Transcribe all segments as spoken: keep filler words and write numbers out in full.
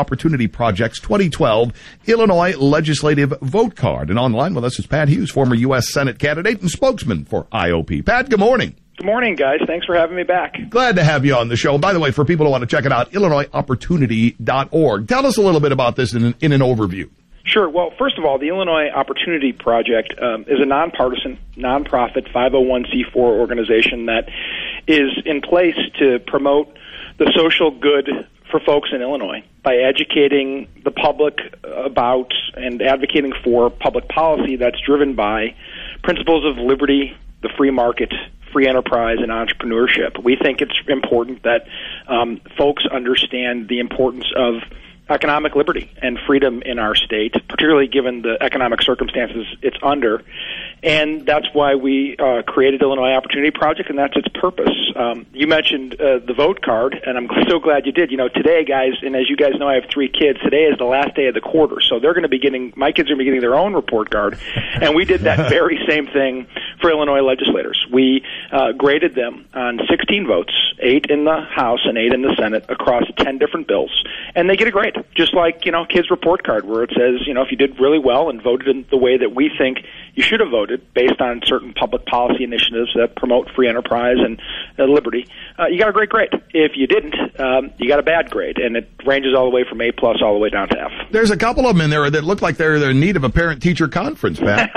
Opportunity Project's twenty twelve Illinois Legislative Vote Card. And online with us is Pat Hughes, former U S Senate candidate and spokesman for I O P. Pat, good morning. Good morning, guys. Thanks for having me back. Glad to have you on the show. By the way, for people who want to check it out, illinois opportunity dot org. Tell us a little bit about this in an, in an overview. Sure. Well, first of all, the Illinois Opportunity Project um, is a nonpartisan, nonprofit five oh one c four organization that is in place to promote the social good for folks in Illinois by educating the public about and advocating for public policy that's driven by principles of liberty, the free market, free enterprise, and entrepreneurship. We think it's important that um, folks understand the importance of economic liberty and freedom in our state, particularly given the economic circumstances it's under. And that's why we uh, created Illinois Opportunity Project, and that's its purpose. Um, you mentioned uh, the vote card, and I'm so glad you did. You know, today, guys, and as you guys know, I have three kids. Today is the last day of the quarter, so they're going to be getting, my kids are going to be getting their own report card. And we did that very same thing for Illinois legislators. We uh, graded them on sixteen votes, eight in the House and eight in the Senate, across ten different bills. And they get a grade, just like, you know, kids' report card, where it says, you know, if you did really well and voted in the way that we think you should have voted based on certain public policy initiatives that promote free enterprise and uh, liberty, uh, you got a great grade. If you didn't, um, you got a bad grade, and it ranges all the way from A plus all the way down to F. There's a couple of them in there that look like they're, they're in need of a parent-teacher conference, Pat.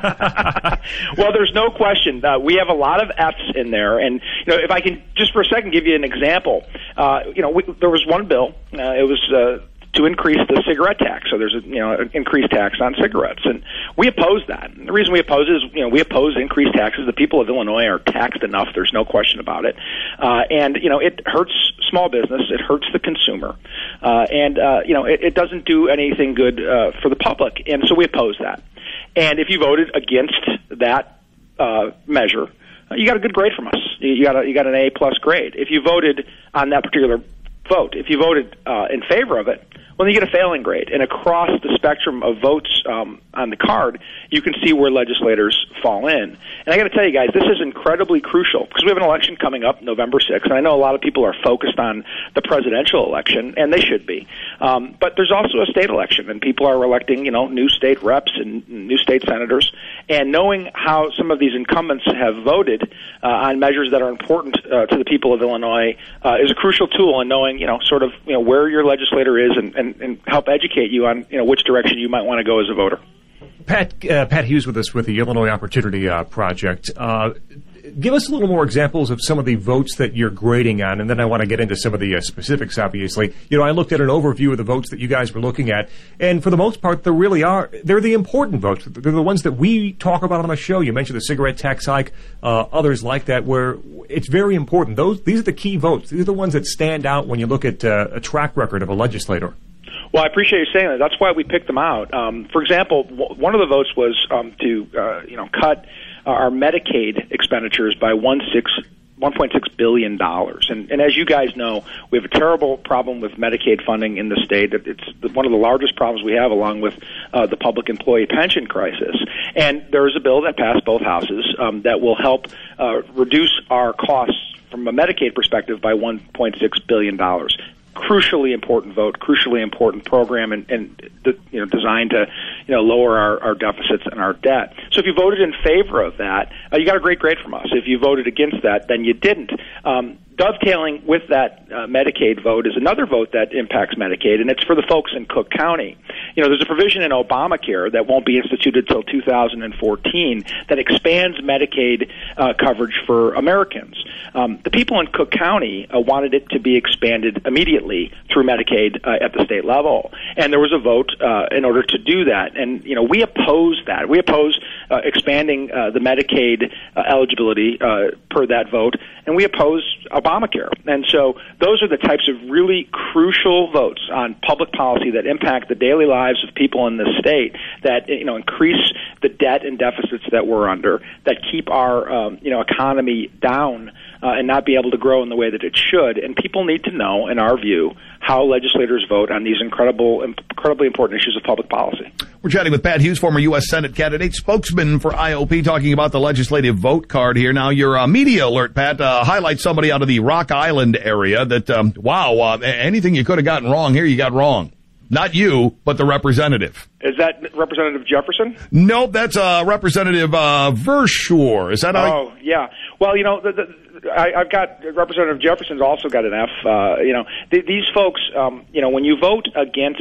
Well, there's no question. Uh, we have a lot of Fs in there, and you know, if I can just for a second give you an example, uh, you know, we, there was one bill. Uh, it was uh, to increase the cigarette tax. So there's a, you know, an increased tax on cigarettes. And we oppose that. And the reason we oppose it is, you know, we oppose increased taxes. The people of Illinois are taxed enough. There's no question about it. Uh, and, you know, it hurts small business. It hurts the consumer. Uh, and, uh, you know, it, it doesn't do anything good uh, for the public. And so we oppose that. And if you voted against that uh, measure, you got a good grade from us. You got a, you got an A plus grade. If you voted on that particular vote, if you voted uh, in favor of it, well, then you get a failing grade. And across the spectrum of votes um, on the card, you can see where legislators fall in. And I got to tell you guys, this is incredibly crucial because we have an election coming up November sixth, and I know a lot of people are focused on the presidential election, and they should be. Um, but there's also a state election, and people are electing, you know, new state reps and new state senators. And knowing how some of these incumbents have voted uh, on measures that are important uh, to the people of Illinois uh, is a crucial tool in knowing, you know, sort of, you know, where your legislator is and, and, and help educate you on, you know, which direction you might want to go as a voter. Pat, uh, Pat Hughes with us with the Illinois Opportunity uh, Project. Uh, give us a little more examples of some of the votes that you're grading on, and then I want to get into some of the uh, specifics, obviously. You know, I looked at an overview of the votes that you guys were looking at, and for the most part, there really are, they're the important votes. They're the ones that we talk about on the show. You mentioned the cigarette tax hike, uh, others like that, where it's very important. Those, these are the key votes. These are the ones that stand out when you look at uh, a track record of a legislator. Well, I appreciate you saying that. That's why we picked them out. Um, for example, w- one of the votes was um, to uh, you know cut uh, our Medicaid expenditures by one six one point six billion dollars. And, and as you guys know, we have a terrible problem with Medicaid funding in the state. It's one of the largest problems we have, along with uh, the public employee pension crisis. And there is a bill that passed both houses um, that will help uh, reduce our costs from a Medicaid perspective by one point six billion dollars. Crucially important vote, crucially important program, and, and the, you know, designed to, you know, lower our, our deficits and our debt. So if you voted in favor of that, uh, you got a great grade from us. If you voted against that, then you didn't. Um, dovetailing with that uh, Medicaid vote is another vote that impacts Medicaid, and it's for the folks in Cook County. You know, there's a provision in Obamacare that won't be instituted till two thousand fourteen that expands Medicaid uh, coverage for Americans. Um, the people in Cook County uh, wanted it to be expanded immediately through Medicaid uh, at the state level, and there was a vote uh, in order to do that. And, you know, we oppose that. We oppose uh, expanding uh, the Medicaid uh, eligibility uh, per that vote, and we oppose Obamacare. And so those are the types of really crucial votes on public policy that impact the daily lives of people in this state, that, you know, increase the debt and deficits that we're under, that keep our, um, you know, economy down uh, and not be able to grow in the way that it should. And people need to know, in our view, how legislators vote on these incredible, incredibly important issues of public policy. We're chatting with Pat Hughes, former U S Senate candidate, spokesman for I O P, talking about the legislative vote card here. Now, your uh, media alert, Pat, uh, highlights somebody out of the Rock Island area that, um, wow, uh, anything you could have gotten wrong here, you got wrong. Not you, but the representative. Is that Representative Jefferson? Nope, that's uh, Representative uh, Verschoor. Is that how? Oh, yeah. Well, you know, the, the, I, I've got Representative Jefferson's also got an F. Uh, you know, th- these folks, um, you know, when you vote against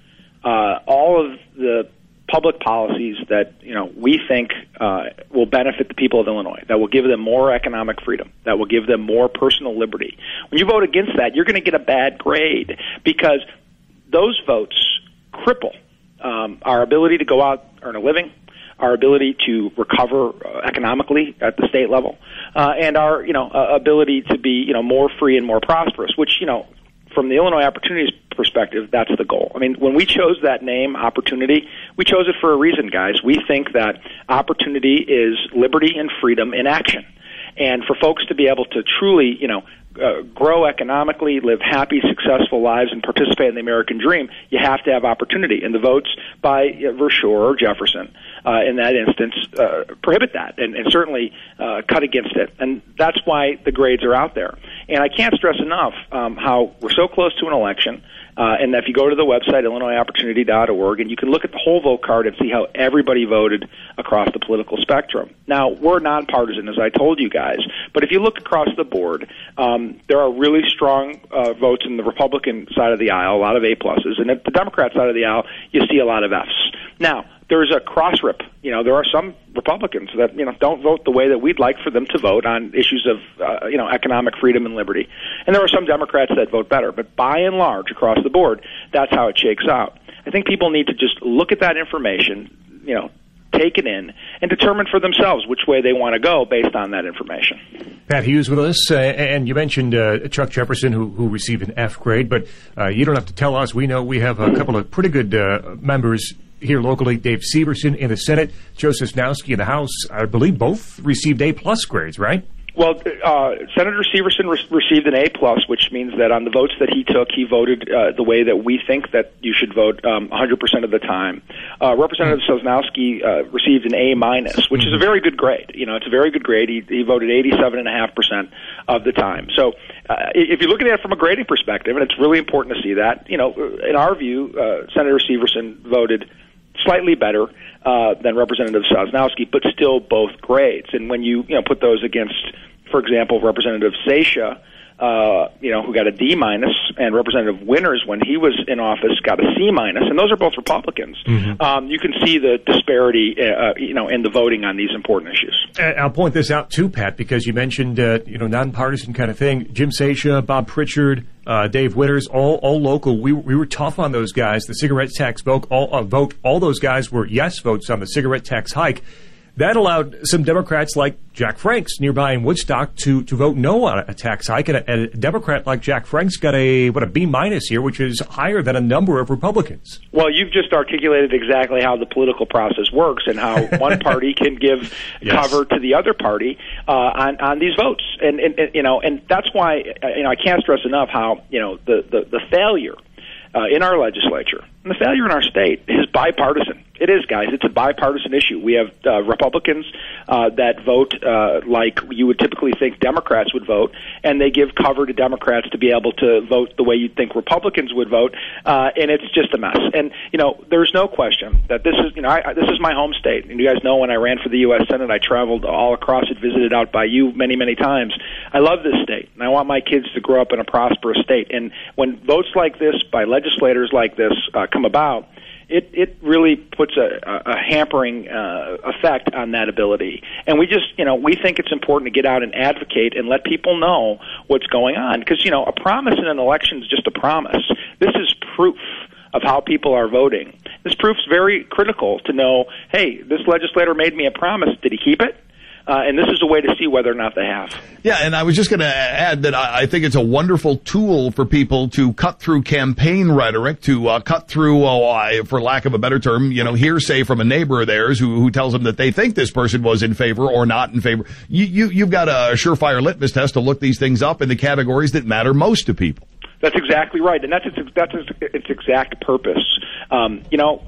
uh, all of the public policies that, you know, we think uh, will benefit the people of Illinois, that will give them more economic freedom, that will give them more personal liberty. When you vote against that, you're going to get a bad grade because those votes cripple um, our ability to go out, earn a living, our ability to recover uh, economically at the state level, uh, and our, you know, uh, ability to be, you know, more free and more prosperous, which, you know, from the Illinois Opportunities perspective, that's the goal. I mean, when we chose that name, Opportunity, we chose it for a reason, guys. We think that opportunity is liberty and freedom in action. And for folks to be able to truly, you know, uh, grow economically, live happy, successful lives, and participate in the American dream, you have to have opportunity. And the votes by uh, Verschoor or Jefferson, uh, in that instance, uh, prohibit that and, and certainly uh, cut against it. And that's why the grades are out there. And I can't stress enough um, how we're so close to an election. Uh, and if you go to the website, Illinois Opportunity dot org, and you can look at the whole vote card and see how everybody voted across the political spectrum. Now, we're nonpartisan, as I told you guys, but if you look across the board, um, there are really strong uh, votes in the Republican side of the aisle, a lot of A-pluses, and at the Democrat side of the aisle, you see a lot of Fs. Now, there's a cross-rip. You know, there are some Republicans that, you know, don't vote the way that we'd like for them to vote on issues of, uh, you know, economic freedom and liberty. And there are some Democrats that vote better. But by and large, across the board, that's how it shakes out. I think people need to just look at that information, you know, take it in, and determine for themselves which way they want to go based on that information. Pat Hughes with us, uh, and you mentioned uh, Chuck Jefferson, who, who received an F grade, but uh, you don't have to tell us. We know we have a couple of pretty good uh, members here locally. Dave Severson in the Senate, Joe Sosnowski in the House. I believe both received A-plus grades, right? Well, uh, Senator Severson re- received an A-plus, which means that on the votes that he took, he voted uh, the way that we think that you should vote um, one hundred percent of the time. Uh, Representative mm-hmm. Sosnowski uh, received an A-minus, which mm-hmm. is a very good grade. You know, it's a very good grade. He, he voted eighty-seven point five percent of the time. So uh, if you're looking at it from a grading perspective, and it's really important to see that, you know, in our view, uh, Senator Severson voted slightly better uh, than Representative Sosnowski, but still both grades. And when you, you know, put those against, for example, Representative Sesha, uh, you know, who got a D minus, and Representative Winters, when he was in office, got a C minus, and those are both Republicans. Mm-hmm. Um, you can see the disparity, uh, you know, in the voting on these important issues. I'll point this out too, Pat, because you mentioned, uh, you know, nonpartisan kind of thing. Jim Sesha, Bob Pritchard, uh, Dave Winters, all all local. We we were tough on those guys. The cigarette tax vote, all uh, vote, all those guys were yes votes on the cigarette tax hike. That allowed some Democrats like Jack Franks nearby in Woodstock to, to vote no on a tax hike. And a, a Democrat like Jack Franks got a, what, a B minus here, which is higher than a number of Republicans. Well, you've just articulated exactly how the political process works and how one party can give yes. cover to the other party uh, on, on these votes. And, and, and, you know, and that's why, you know, I can't stress enough how, you know, the, the, the failure uh, in our legislature and the failure in our state is bipartisan. It is, guys. It's a bipartisan issue. We have uh, Republicans uh, that vote uh, like you would typically think Democrats would vote, and they give cover to Democrats to be able to vote the way you'd think Republicans would vote, uh, and it's just a mess. And, you know, there's no question that this is, you know, I, this is my home state. And you guys know when I ran for the U S Senate, I traveled all across it, visited out by you many, many times. I love this state, and I want my kids to grow up in a prosperous state. And when votes like this by legislators like this uh, come about, It it really puts a, a hampering uh, effect on that ability. And we just, you know, we think it's important to get out and advocate and let people know what's going on. Because, you know, a promise in an election is just a promise. This is proof of how people are voting. This proof's very critical to know, hey, this legislator made me a promise. Did he keep it? Uh, and this is a way to see whether or not they have. Yeah, and I was just going to add that I, I think it's a wonderful tool for people to cut through campaign rhetoric, to uh, cut through, oh, I, for lack of a better term, you know, hearsay from a neighbor of theirs who, who tells them that they think this person was in favor or not in favor. You, you, you've got a surefire litmus test to look these things up in the categories that matter most to people. That's exactly right, and that's its, that's its, its exact purpose. Um, you know,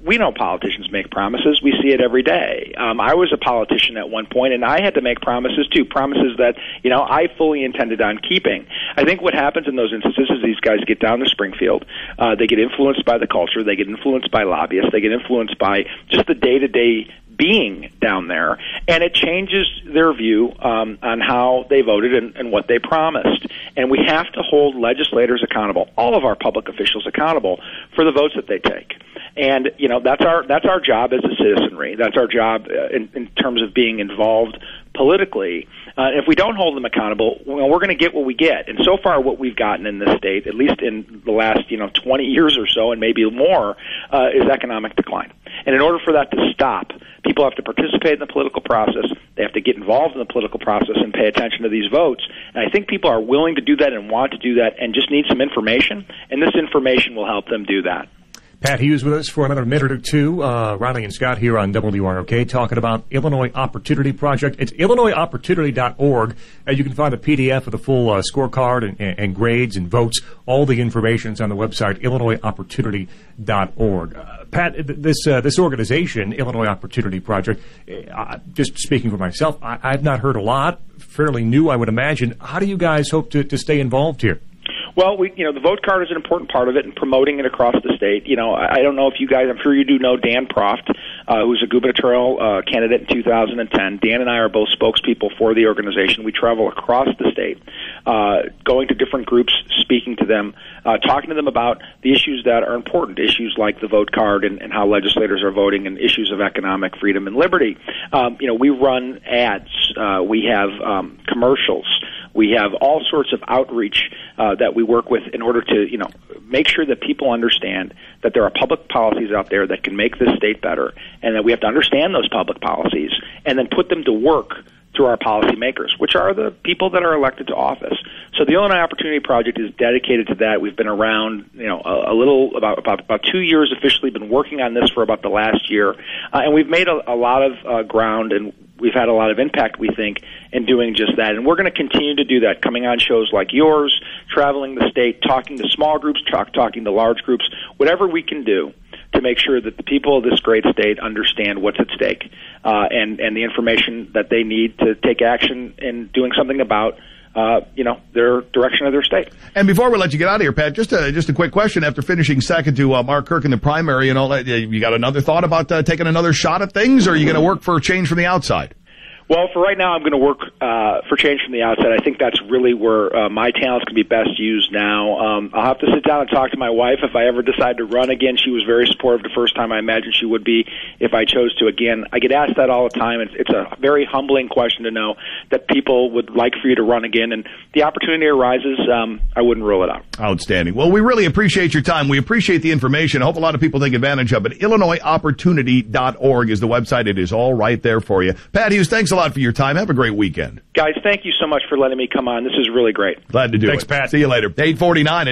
we know politicians make promises. We see it every day. Um, I was a politician at one point, and I had to make promises too, promises that, you know, I fully intended on keeping. I think what happens in those instances is these guys get down to Springfield. Uh, they get influenced by the culture. They get influenced by lobbyists. They get influenced by just the day-to-day being down there, and it changes their view um, on how they voted and, and what they promised. And we have to hold legislators accountable, all of our public officials accountable, for the votes that they take. And you know that's our that's our job as a citizenry. That's our job uh, in, in terms of being involved politically. Uh, if we don't hold them accountable, well, we're going to get what we get. And so far, what we've gotten in this state, at least in the last you know twenty years or so, and maybe more, uh, is economic decline. And in order for that to stop, people have to participate in the political process. They have to get involved in the political process and pay attention to these votes. And I think people are willing to do that and want to do that and just need some information. And this information will help them do that. Pat Hughes with us for another minute or two. Uh, Riley and Scott here on W R O K talking about Illinois Opportunity Project. It's illinois opportunity dot org. Uh, you can find a P D F of the full uh, scorecard and, and, and grades and votes. All the information is on the website, illinois opportunity dot org. Uh, Pat, this uh, this organization, Illinois Opportunity Project, uh, just speaking for myself, I, I've not heard a lot. Fairly new, I would imagine. How do you guys hope to, to stay involved here? Well, we, you know, the vote card is an important part of it, and promoting it across the state. You know, I, I don't know if you guys, I'm sure you do know Dan Proft, uh, who's a gubernatorial uh, candidate in two thousand ten. Dan and I are both spokespeople for the organization. We travel across the state, uh, going to different groups, speaking to them, uh, talking to them about the issues that are important, issues like the vote card and, and how legislators are voting, and issues of economic freedom and liberty. Um, you know, we run ads. Uh, we have um, commercials. We have all sorts of outreach uh, that we work with in order to, you know, make sure that people understand that there are public policies out there that can make this state better, and that we have to understand those public policies and then put them to work through our policymakers, which are the people that are elected to office. So the Illinois Opportunity Project is dedicated to that. We've been around, you know, a, a little about, about about two years officially. Been working on this for about the last year, uh, and we've made a, a lot of uh, ground, and we've had a lot of impact, we think, in doing just that. And we're going to continue to do that, coming on shows like yours, traveling the state, talking to small groups, talk, talking to large groups, whatever we can do to make sure that the people of this great state understand what's at stake uh, and, and the information that they need to take action in doing something about Uh, you know, their direction of their state. And before we let you get out of here, Pat, just a, just a quick question. After finishing second to uh, Mark Kirk in the primary and all that, you got another thought about uh, taking another shot at things, or are you going to work for a change from the outside? Well, for right now, I'm going to work uh, for change from the outside. I think that's really where uh, my talents can be best used now. Um, I'll have to sit down and talk to my wife if I ever decide to run again. She was very supportive the first time. I imagine she would be if I chose to again. I get asked that all the time. It's, it's a very humbling question to know that people would like for you to run again. And the opportunity arises, um, I wouldn't rule it out. Outstanding. Well, we really appreciate your time. We appreciate the information. I hope a lot of people take advantage of it. illinois opportunity dot org is the website. It is all right there for you. Pat Hughes, thanks a lot for your time. Have a great weekend. Guys, thank you so much for letting me come on. This is really great. Glad to do Thanks, it. Pat. See you later. eight forty-nine